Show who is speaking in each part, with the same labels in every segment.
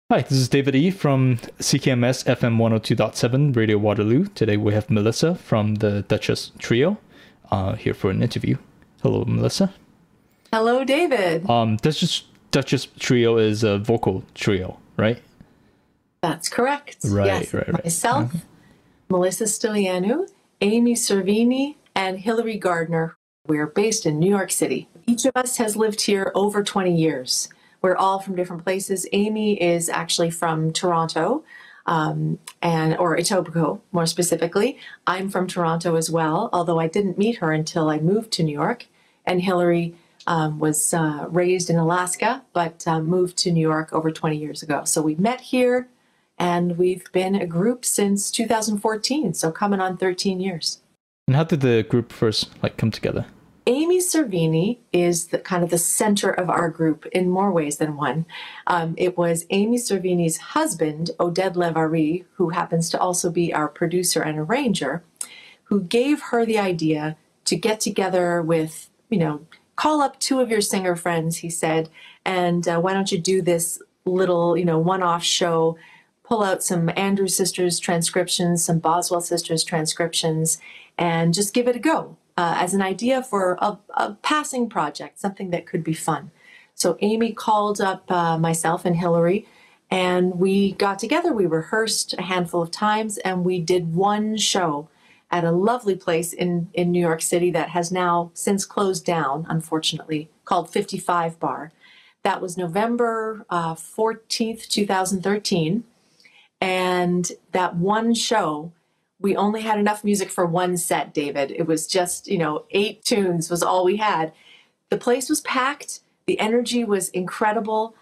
Speaker 1: Hi, this is David E. from CKMS FM 102.7 Radio Waterloo. Today we have Melissa from the Duchess Trio here for an interview. Hello, Melissa.
Speaker 2: Hello, David.
Speaker 1: Duchess Trio is a vocal trio, right?
Speaker 2: That's correct.
Speaker 1: Right,
Speaker 2: yes,
Speaker 1: right.
Speaker 2: Myself, Melissa Stilianou, Amy Servini, and Hillary Gardner. We're based in New York City. Each of us has lived here over 20 years. We're all from different places. Amy is actually from Toronto, or Etobicoke, more specifically. I'm from Toronto as well, although I didn't meet her until I moved to New York. And Hillary was raised in Alaska, but moved to New York over 20 years ago. So we met here, and we've been a group since 2014, so coming on 13 years.
Speaker 1: And how did the group first come together?
Speaker 2: Amy Servini is kind of the center of our group in more ways than one. It was Amy Servini's husband, Oded Levari, who happens to also be our producer and arranger, who gave her the idea to get together with, call up two of your singer friends, he said, and why don't you do this little, one-off show, pull out some Andrews Sisters transcriptions, some Boswell Sisters transcriptions, and just give it a go. As an idea for a passing project, something that could be fun. So Amy called up myself and Hillary, and we got together. We rehearsed a handful of times, and we did one show at a lovely place in New York City that has now since closed down, unfortunately, called 55 Bar. That was November 14th, 2013. And that one show, we only had enough music for one set, David. It was just, 8 tunes was all we had. The place was packed. The energy was incredible.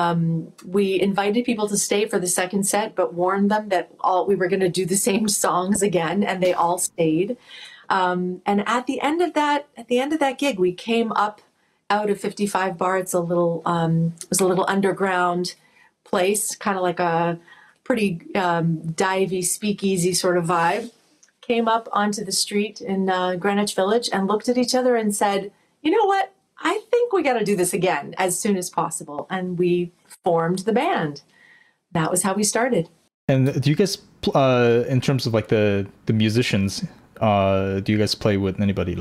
Speaker 2: We invited people to stay for the second set, but warned them that we were going to do the same songs again, and they all stayed. And at the end of that gig, we came up out of 55 Bar. It's it was a little underground place, kind of like a pretty divey, speakeasy sort of vibe, came up onto the street in Greenwich Village and looked at each other and said, you know what, I think we got to do this again as soon as possible. And we formed the band. That was how we started. And
Speaker 1: do you guys, in terms of the musicians, do you guys play with anybody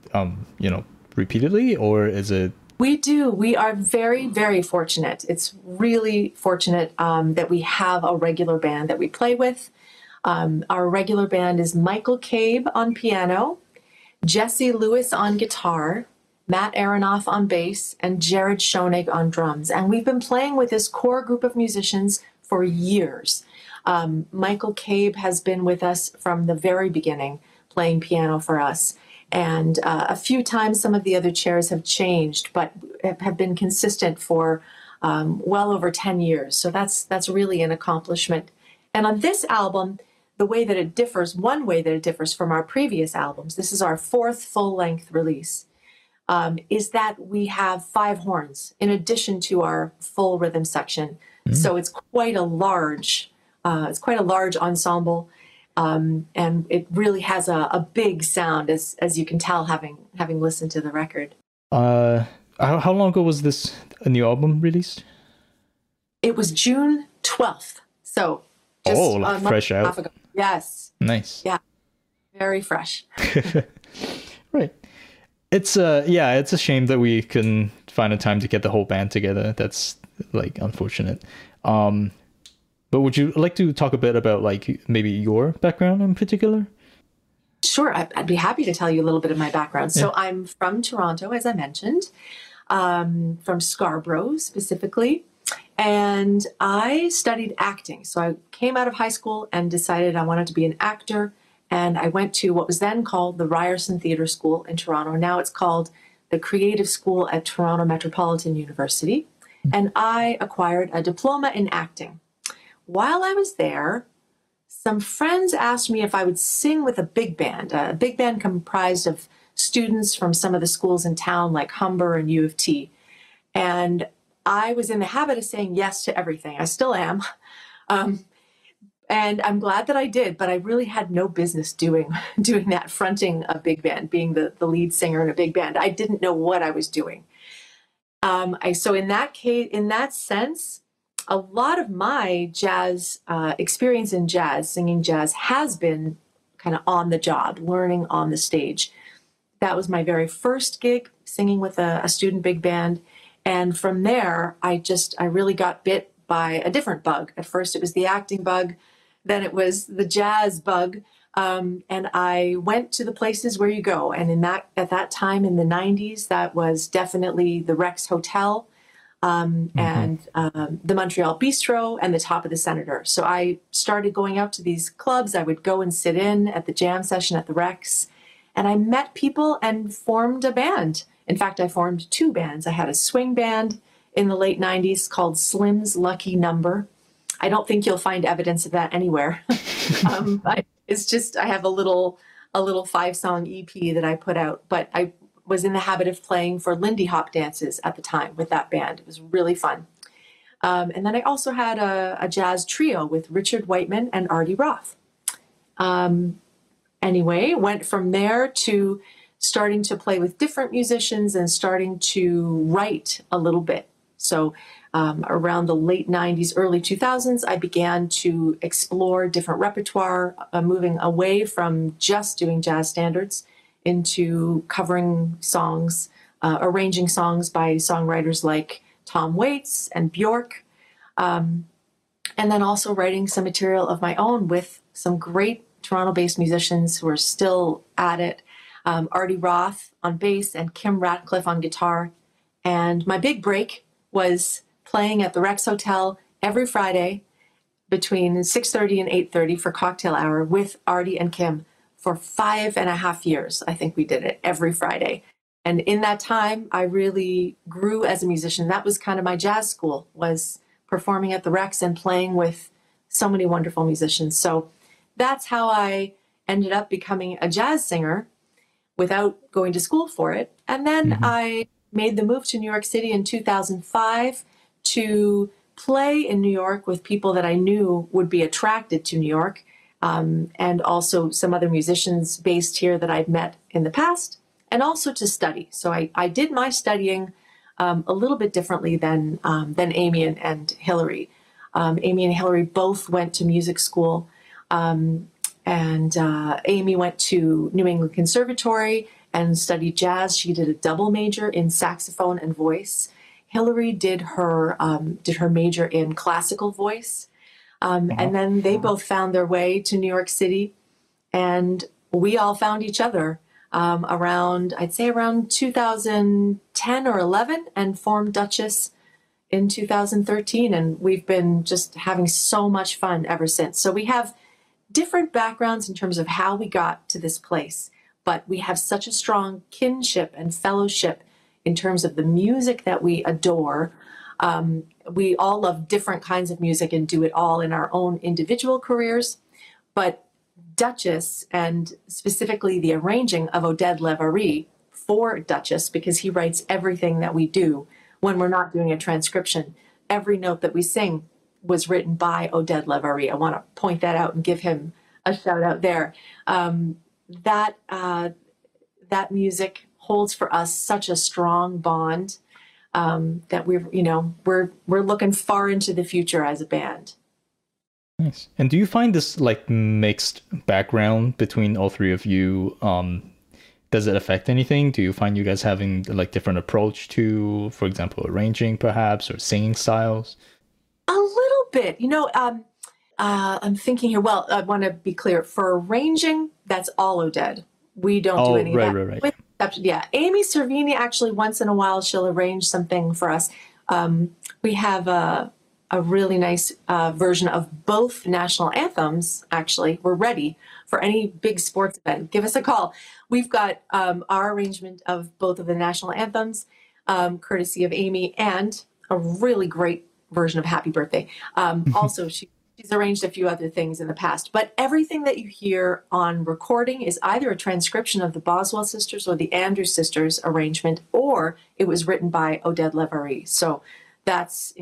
Speaker 1: repeatedly, or is it?
Speaker 2: We do. We are very, very fortunate. It's really fortunate that we have a regular band that we play with. Our regular band is Michael Cabe on piano, Jesse Lewis on guitar, Matt Aronoff on bass, and Jared Schoenig on drums. And we've been playing with this core group of musicians for years. Michael Cabe has been with us from the very beginning, playing piano for us. And a few times some of the other chairs have changed, but have been consistent for well over 10 years. So that's really an accomplishment. And on this album, one way that it differs from our previous albums, this is our 4th full-length release, is that we have 5 horns in addition to our full rhythm section. Mm-hmm. So it's quite a large ensemble. And it really has a big sound, as you can tell, having listened to the record.
Speaker 1: How long ago was this new album released?
Speaker 2: It was June 12th. So just a month
Speaker 1: fresh
Speaker 2: and a
Speaker 1: out.
Speaker 2: half ago. Yes.
Speaker 1: Nice.
Speaker 2: Yeah. Very fresh.
Speaker 1: Right. It's a shame that we couldn't find a time to get the whole band together. That's unfortunate. But would you like to talk a bit about maybe your background in particular?
Speaker 2: Sure, I'd be happy to tell you a little bit of my background. So I'm from Toronto, as I mentioned, from Scarborough specifically, and I studied acting. So I came out of high school and decided I wanted to be an actor, and I went to what was then called the Ryerson Theatre School in Toronto. Now it's called the Creative School at Toronto Metropolitan University, and I acquired a diploma in acting. While I was there, some friends asked me if I would sing with a big band comprised of students from some of the schools in town like Humber and U of T. And I was in the habit of saying yes to everything. I still am. And I'm glad that I did, but I really had no business doing that, fronting a big band, being the lead singer in a big band. I didn't know what I was doing. So in that case, in that sense, a lot of my jazz experience in jazz, singing jazz, has been kind of on the job, learning on the stage. That was my very first gig, singing with a student big band. And from there, I really got bit by a different bug. At first, it was the acting bug, then it was the jazz bug. And I went to the places where you go. And at that time in the 90s, that was definitely the Rex Hotel, and the Montreal Bistro and the Top of the Senator. So I started going out to these clubs. I would go and sit in at the jam session at the Rex, and I met people and formed a band. In fact, I formed two bands. I had a swing band in the late 90s called Slim's Lucky Number. I don't think you'll find evidence of that anywhere. It's just, I have a little 5-song EP that I put out, but I was in the habit of playing for Lindy Hop dances at the time with that band. It was really fun. And then I also had a jazz trio with Richard Whiteman and Artie Roth. Anyway, went from there to starting to play with different musicians and starting to write a little bit. So around the late 90s, early 2000s, I began to explore different repertoire, moving away from just doing jazz standards into covering songs, arranging songs by songwriters like Tom Waits and Bjork, and then also writing some material of my own with some great Toronto-based musicians who are still at it. Artie Roth on bass and Kim Ratcliffe on guitar. And my big break was playing at the Rex Hotel every Friday between 6:30 and 8:30 for cocktail hour with Artie and Kim for 5.5 years. I think we did it every Friday. And in that time, I really grew as a musician. That was kind of my jazz school, was performing at the Rex and playing with so many wonderful musicians. So that's how I ended up becoming a jazz singer without going to school for it. And then I made the move to New York City in 2005 to play in New York with people that I knew would be attracted to New York, and also some other musicians based here that I'd met in the past, and also to study. So I did my studying a little bit differently than Amy and Hillary. Amy and Hillary both went to music school, and Amy went to New England Conservatory and studied jazz. She did a double major in saxophone and voice. Hillary did her major in classical voice. And then they both found their way to New York City, and we all found each other I'd say around 2010 or 11, and formed Duchess in 2013. And we've been just having so much fun ever since. So we have different backgrounds in terms of how we got to this place, but we have such a strong kinship and fellowship in terms of the music that we adore. We all love different kinds of music and do it all in our own individual careers. But Duchess, and specifically the arranging of Oded Levarie for Duchess, because he writes everything that we do when we're not doing a transcription. Every note that we sing was written by Oded Levarie. I want to point that out and give him a shout out there. That music holds for us such a strong bond, that we're looking far into the future as a band.
Speaker 1: Nice. And do you find this like mixed background between all three of you? Does it affect anything? Do you find you guys having like different approach to, for example, arranging perhaps, or singing styles?
Speaker 2: A little bit, I'm thinking here. Well, I want to be clear, for arranging, that's all Oded. We don't do any of that.
Speaker 1: Right.
Speaker 2: Yeah, Amy Cervini, actually, once in a while, she'll arrange something for us. We have a really nice version of both national anthems, actually. We're ready for any big sports event. Give us a call. We've got our arrangement of both of the national anthems, courtesy of Amy, and a really great version of Happy Birthday. Also, she's arranged a few other things in the past, but everything that you hear on recording is either a transcription of the Boswell sisters or the Andrews sisters arrangement, or it was written by Oded Levarie. So that's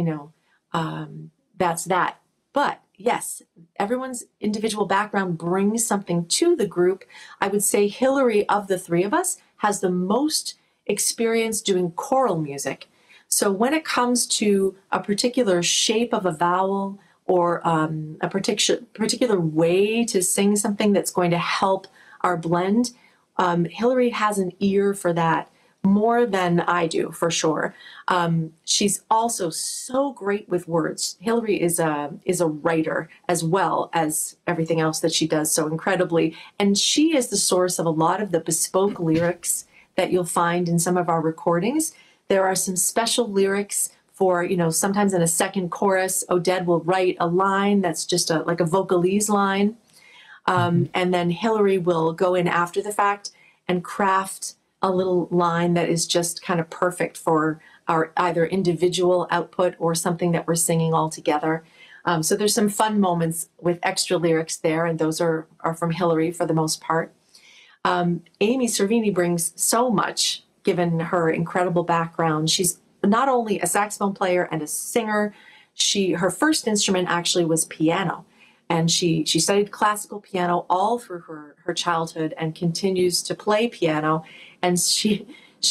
Speaker 2: that. But yes, everyone's individual background brings something to the group. I would say Hillary, of the three of us, has the most experience doing choral music. So when it comes to a particular shape of a vowel or a particular way to sing something that's going to help our blend, Hillary has an ear for that more than I do, for sure. She's also so great with words. Hillary is a writer as well as everything else that she does so incredibly, and she is the source of a lot of the bespoke lyrics that you'll find in some of our recordings. There are some special lyrics for, sometimes in a second chorus, Oded will write a line that's just like a vocalese line, and then Hillary will go in after the fact and craft a little line that is just kind of perfect for our either individual output or something that we're singing all together. So there's some fun moments with extra lyrics there, and those are from Hillary for the most part. Amy Cervini brings so much, given her incredible background. She's not only a saxophone player and a singer, her first instrument actually was piano. And she studied classical piano all through her childhood and continues to play piano. And she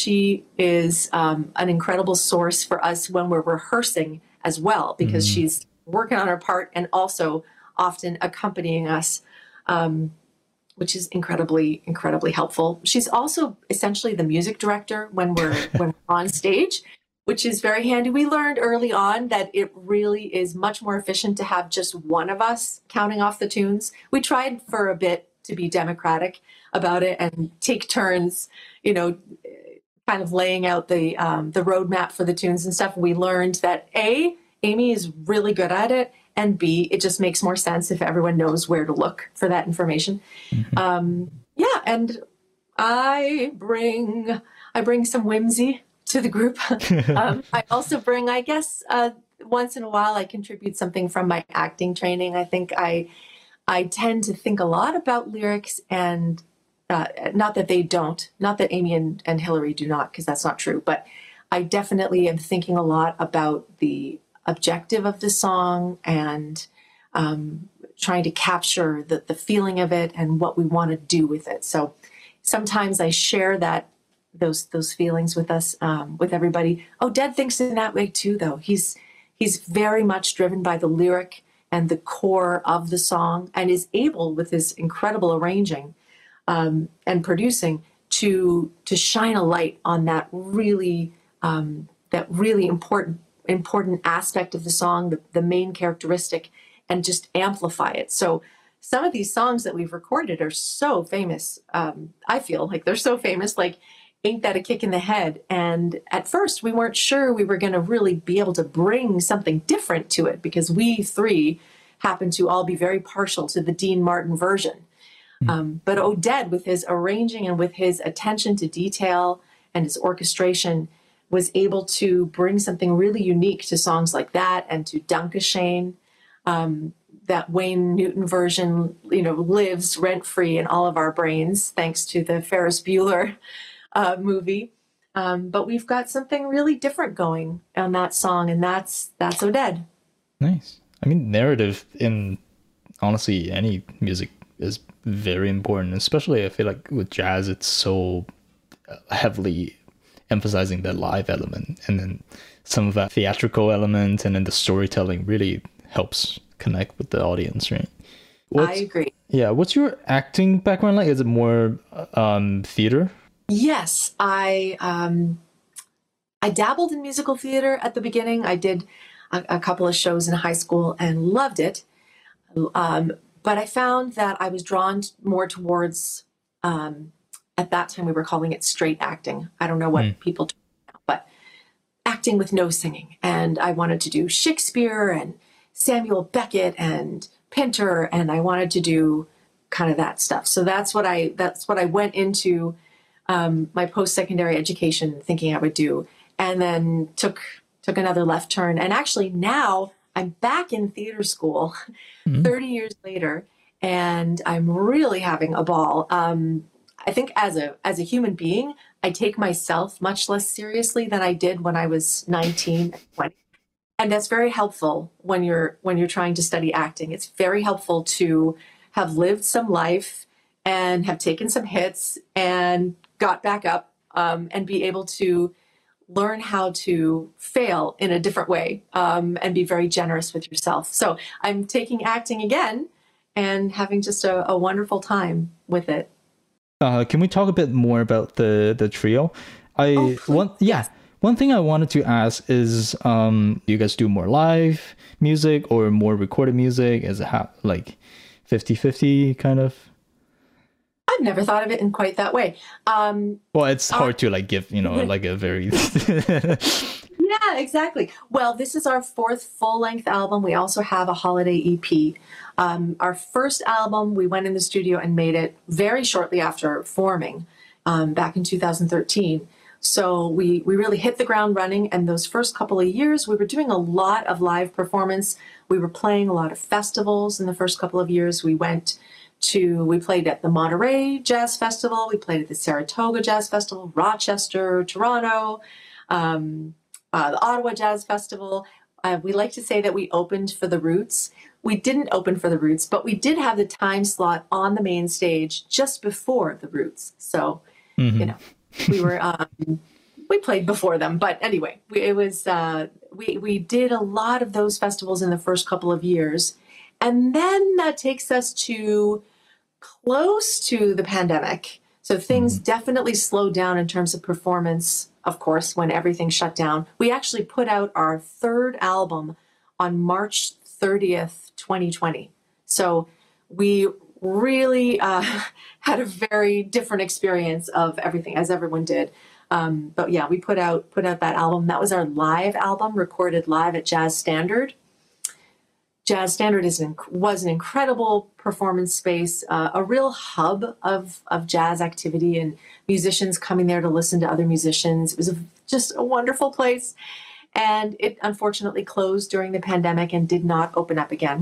Speaker 2: is an incredible source for us when we're rehearsing as well, because she's working on her part and also often accompanying us, which is incredibly, incredibly helpful. She's also essentially the music director when we're on stage, which is very handy. We learned early on that it really is much more efficient to have just one of us counting off the tunes. We tried for a bit to be democratic about it and take turns, kind of laying out the roadmap for the tunes and stuff. We learned that A, Amy is really good at it, and B, it just makes more sense if everyone knows where to look for that information. And I bring some whimsy to the group. I also bring, I guess, once in a while, I contribute something from my acting training. I think I tend to think a lot about lyrics, and not that they don't, not that Amy and Hillary do not, because that's not true, but I definitely am thinking a lot about the objective of the song and trying to capture the feeling of it and what we want to do with it. So sometimes I share those feelings with us, with everybody. Oded thinks in that way too, though. He's very much driven by the lyric and the core of the song, and is able, with his incredible arranging and producing, to shine a light on that really important aspect of the song, the main characteristic, and just amplify it. So some of these songs that we've recorded are so famous. I feel like they're so famous, like Ain't That a Kick in the Head? And at first we weren't sure we were going to really be able to bring something different to it, because we three happen to all be very partial to the Dean Martin version. But Oded, with his arranging and with his attention to detail and his orchestration, was able to bring something really unique to songs like that, and to Dankeschön. That Wayne Newton version, lives rent-free in all of our brains, thanks to the Ferris Bueller movie. But we've got something really different going on that song, and that's Oded.
Speaker 1: Nice. I mean, narrative in honestly any music is very important, especially I feel like with jazz, it's so heavily emphasizing the live element, and then some of that theatrical element, and then the storytelling really helps connect with the audience, right? I
Speaker 2: agree.
Speaker 1: Yeah. What's your acting background like? Is it more theater?
Speaker 2: Yes, I dabbled in musical theater at the beginning. I did a couple of shows in high school and loved it. But I found that I was drawn more towards, at that time we were calling it straight acting. I don't know what people do now, but acting with no singing. And I wanted to do Shakespeare and Samuel Beckett and Pinter, and I wanted to do kind of that stuff. So that's what I went into my post-secondary education thinking I would do, and then took another left turn. And actually now I'm back in theater school 30 years later, and I'm really having a ball. I think as a human being, I take myself much less seriously than I did when I was 19 and 20. And that's very helpful when you're trying to study acting. It's very helpful to have lived some life and have taken some hits and got back up, and be able to learn how to fail in a different way, and be very generous with yourself. So I'm taking acting again and having just a wonderful time with it.
Speaker 1: Can we talk a bit more about the trio?
Speaker 2: Yes.
Speaker 1: One thing I wanted to ask is, do you guys do more live music or more recorded music? Is it like 50-50 kind of?
Speaker 2: I've never thought of it in quite that way.
Speaker 1: Well, it's hard to like give, like a very
Speaker 2: Yeah, exactly. Well, this is our fourth full-length album. We also have a holiday EP. Our first album, we went in the studio and made it very shortly after forming, back in 2013. So we really hit the ground running. And those first couple of years, we were doing a lot of live performance. We were playing a lot of festivals in the first couple of years. We played at the Monterey Jazz Festival. We played at the Saratoga Jazz Festival, Rochester, Toronto, the Ottawa Jazz Festival. We like to say that we opened for the Roots. We didn't open for the Roots, but we did have the time slot on the main stage just before the Roots. So, we were we played before them. But anyway, we did a lot of those festivals in the first couple of years, and then that takes us to close to the pandemic. So things definitely slowed down in terms of performance, of course, when everything shut down. We actually put out our third album on March 30th, 2020. So we really had a very different experience of everything, as everyone did. But yeah, we put out that album. That was our live album, recorded live at Jazz Standard. Jazz Standard was an incredible performance space, a real hub of jazz activity and musicians coming there to listen to other musicians. It was just a wonderful place. And it unfortunately closed during the pandemic and did not open up again.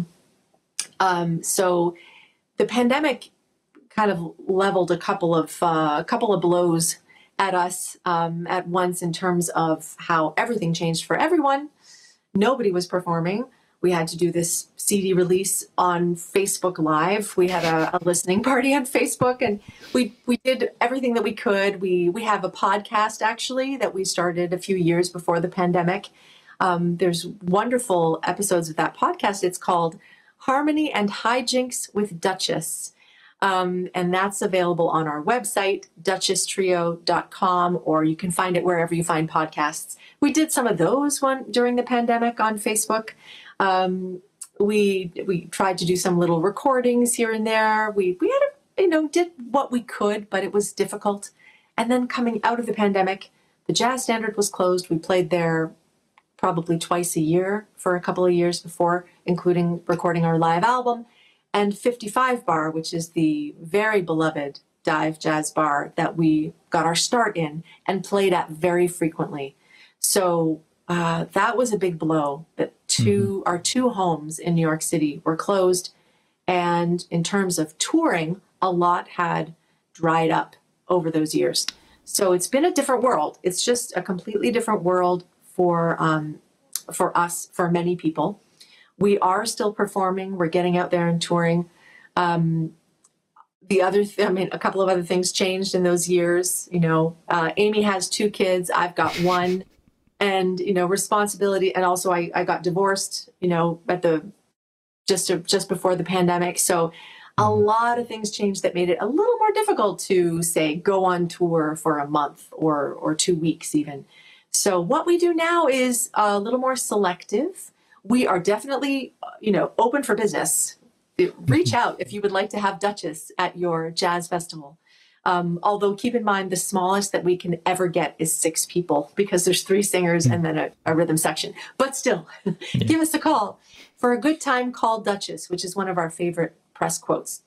Speaker 2: So the pandemic kind of leveled a couple of blows at us at once, in terms of how everything changed for everyone. Nobody was performing. We had to do this CD release on Facebook Live. We had a listening party on Facebook, and we did everything that we could. We have a podcast, actually, that we started a few years before the pandemic. There's wonderful episodes of that podcast. It's called Harmony and Hijinks with Duchess. And that's available on our website, duchesstrio.com, or you can find it wherever you find podcasts. We did some of those during the pandemic on Facebook. We tried to do some little recordings here and there. We had did what we could, but it was difficult. And then coming out of the pandemic, the Jazz Standard was closed. We played there probably twice a year for a couple of years before, including recording our live album. And 55 Bar, which is the very beloved dive jazz bar that we got our start in and played at very frequently. So that was a big blow, that our two homes in New York City were closed. And in terms of touring, a lot had dried up over those years. So it's been a different world. It's just a completely different world for us, for many people. We are still performing. We're getting out there and touring. A couple of other things changed in those years. Amy has 2 kids. I've got 1. And, responsibility. And also I got divorced, at just before the pandemic. So a lot of things changed that made it a little more difficult to, say, go on tour for a month or 2 weeks even. So what we do now is a little more selective. We are definitely, open for business. Reach out if you would like to have Duchess at your jazz festival. Although keep in mind, the smallest that we can ever get is 6 people, because there's 3 singers and then a rhythm section. But still, give us a call. For a good time, call Duchess, which is one of our favorite press quotes.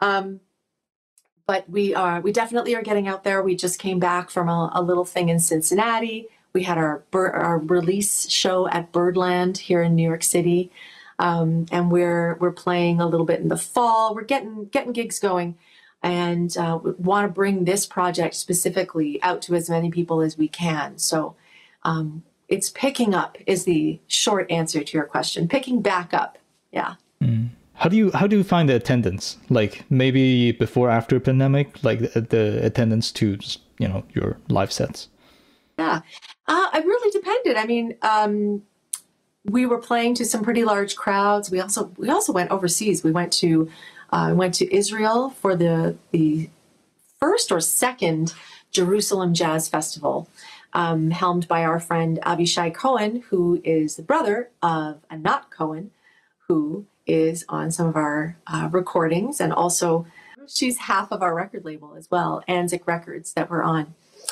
Speaker 2: But we definitely are getting out there. We just came back from a little thing in Cincinnati. We had our release show at Birdland here in New York City, and we're playing a little bit in the fall. We're getting gigs going, and we want to bring this project specifically out to as many people as we can. So it's picking up is the short answer to your question. Picking back up, yeah.
Speaker 1: How do you find the attendance? Like maybe before, after pandemic, like the attendance to your live sets.
Speaker 2: Yeah. It really depended. I mean, we were playing to some pretty large crowds. We also went overseas. We went to Israel for the first or second Jerusalem Jazz Festival, helmed by our friend Avishai Cohen, who is the brother of Anat Cohen, who is on some of our recordings, and also she's half of our record label as well, Anzik Records, that we're on.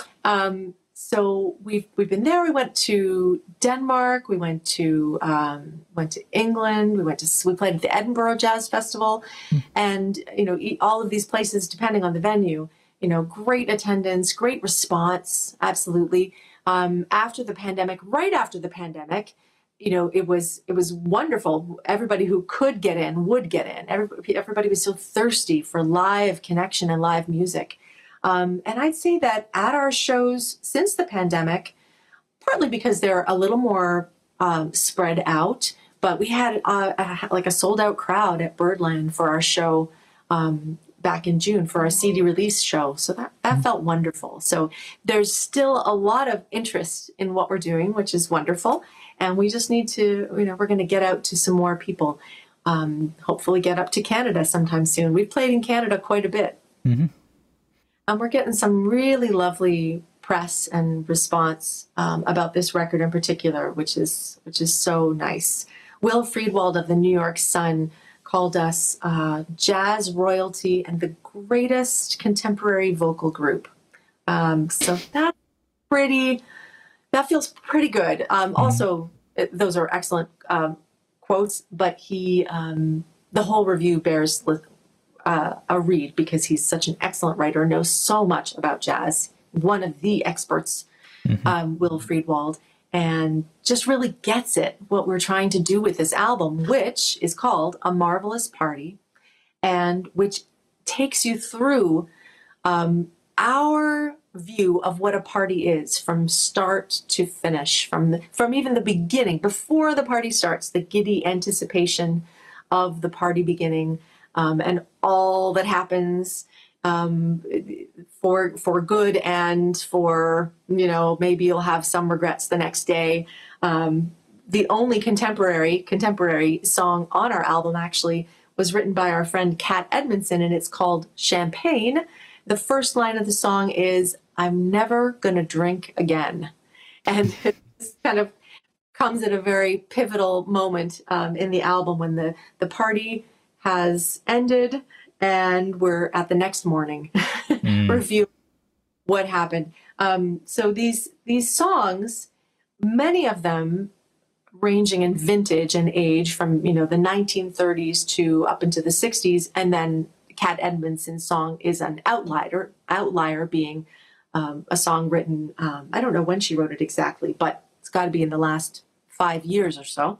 Speaker 2: So we've been there. We went to Denmark. We went to England. We played at the Edinburgh Jazz Festival, and all of these places, depending on the venue, great attendance, great response, absolutely. After the pandemic, right after the pandemic, it was wonderful. Everybody who could get in would get in. Everybody was so thirsty for live connection and live music. And I'd say that at our shows since the pandemic, partly because they're a little more spread out, but we had like a sold out crowd at Birdland for our show back in June for our CD release show. So that felt wonderful. So there's still a lot of interest in what we're doing, which is wonderful. And we just need to, we're going to get out to some more people, hopefully get up to Canada sometime soon. We've played in Canada quite a bit.
Speaker 1: Mm-hmm.
Speaker 2: And we're getting some really lovely press and response about this record in particular, which is so nice. Will Friedwald of the New York Sun called us jazz royalty and the greatest contemporary vocal group. So that feels pretty good. Also, those are excellent quotes, but the whole review bears a read because he's such an excellent writer, knows so much about jazz, one of the experts, Will Friedwald, and just really gets it, what we're trying to do with this album, which is called A Marvelous Party, and which takes you through our view of what a party is from start to finish, from even the beginning, before the party starts, the giddy anticipation of the party beginning, and all that happens for good and for, maybe you'll have some regrets the next day. The only contemporary song on our album actually was written by our friend Kat Edmondson, and it's called Champagne. The first line of the song is, "I'm never gonna drink again." And it kind of comes at a very pivotal moment in the album when the party has ended and we're at the next morning reviewing what happened. So these songs, many of them ranging in vintage and age from, the 1930s to up into the 60s. And then Kat Edmondson's song is an outlier being a song written, I don't know when she wrote it exactly, but it's got to be in the last 5 years or so.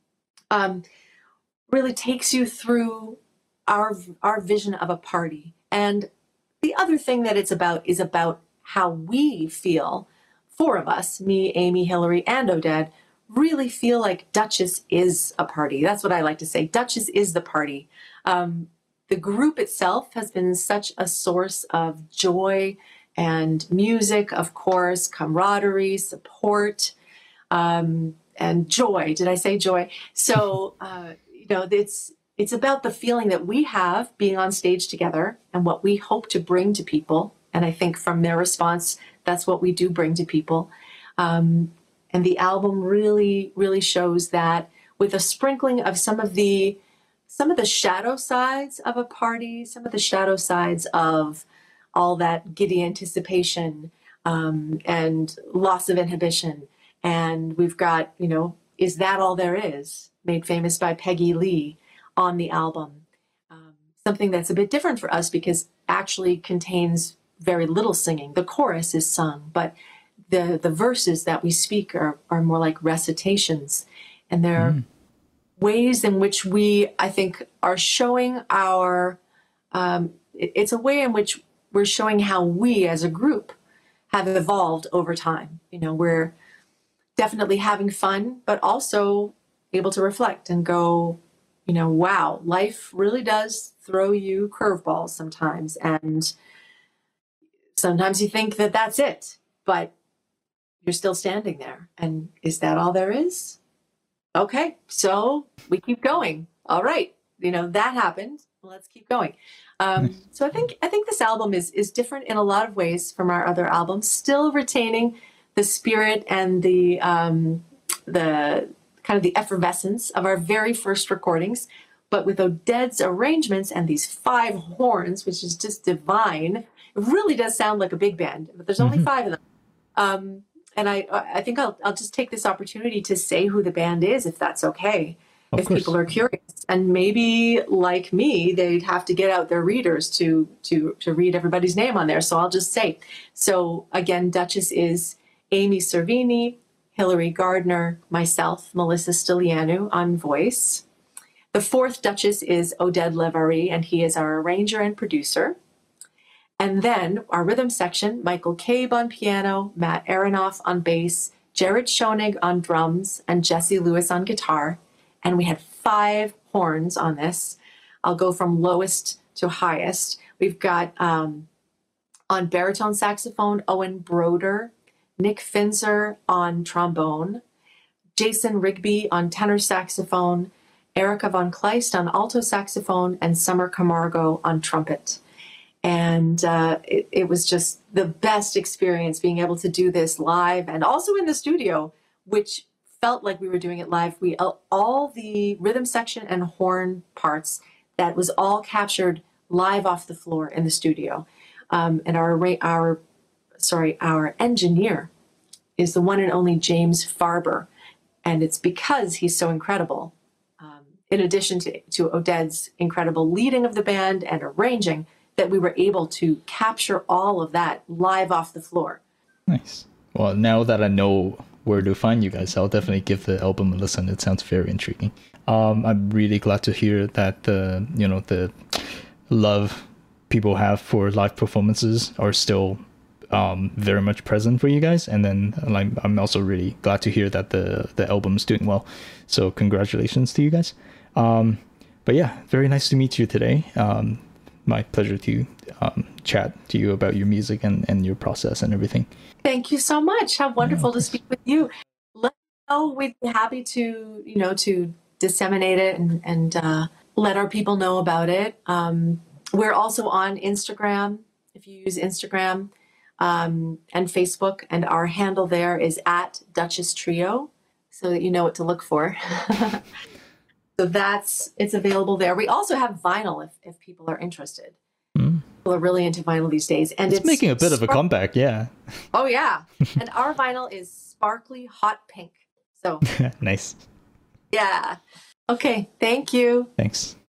Speaker 2: Really takes you through our vision of a party. And the other thing that it's about is about how we feel, four of us, me, Amy, Hillary, and Oded, really feel like Duchess is a party. That's what I like to say. Duchess is the party. The group itself has been such a source of joy and music, of course, camaraderie, support, and joy. Did I say joy? So, it's about the feeling that we have being on stage together and what we hope to bring to people. And I think from their response, that's what we do bring to people. And the album really, really shows that, with a sprinkling of some of the shadow sides of a party, some of the shadow sides of all that giddy anticipation and loss of inhibition. And we've got, Is That All There Is, made famous by Peggy Lee on the album. Something that's a bit different for us because actually contains very little singing. The chorus is sung, but the verses that we speak are more like recitations. And they're ways in which we, I think, are showing it's a way in which we're showing how we as a group have evolved over time. We're definitely having fun, but also able to reflect and go, wow, life really does throw you curveballs sometimes. And sometimes you think that that's it, but you're still standing there. And is that all there is? Okay, so we keep going. All right, that happened. Let's keep going. So I think this album is different in a lot of ways from our other albums, still retaining the spirit and the kind of the effervescence of our very first recordings, but with Oded's arrangements and these 5 horns, which is just divine. It really does sound like a big band, but there's only 5 of them. And I think I'll just take this opportunity to say who the band is, if that's okay. If people are curious, and maybe like me, they'd have to get out their readers to read everybody's name on there. So I'll just say, so again, Duchess is Amy Cervini, Hilary Gardner, myself, Melissa Stilianou on voice. The 4th Duchess is Oded Levarie, and he is our arranger and producer. And then our rhythm section, Michael Cabe on piano, Matt Aronoff on bass, Jared Schoenig on drums, and Jesse Lewis on guitar. And we had 5 horns on this. I'll go from lowest to highest. We've got on baritone saxophone, Owen Broder, Nick Finzer on trombone, Jason Rigby on tenor saxophone, Erica von Kleist on alto saxophone, and Summer Camargo on trumpet. And it was just the best experience being able to do this live and also in the studio, which felt like we were doing it live. All the rhythm section and horn parts, that was all captured live off the floor in the studio. And our engineer is the one and only James Farber. And it's because he's so incredible. In addition to Oded's incredible leading of the band and arranging, that we were able to capture all of that live off the floor.
Speaker 1: Nice. Well, now that I know where to find you guys, I'll definitely give the album a listen. It sounds very intriguing. I'm really glad to hear that the love people have for live performances are still very much present for you guys. And then I'm also really glad to hear that the album's doing well. So congratulations to you guys. But yeah, very nice to meet you today. My pleasure to chat to you about your music and your process and everything.
Speaker 2: Thank you so much. How wonderful to speak with you. Let me know. We'd be happy to disseminate it and let our people know about it. We're also on Instagram, if you use Instagram, and Facebook, and our handle there is @DuchessTrio, so that you know what to look for. So it's available there. We also have vinyl if people are interested. People are really into vinyl these days. And it's
Speaker 1: making a bit of a comeback, yeah.
Speaker 2: Oh, yeah. And our vinyl is sparkly hot pink. So
Speaker 1: nice.
Speaker 2: Yeah. Okay. Thank you.
Speaker 1: Thanks.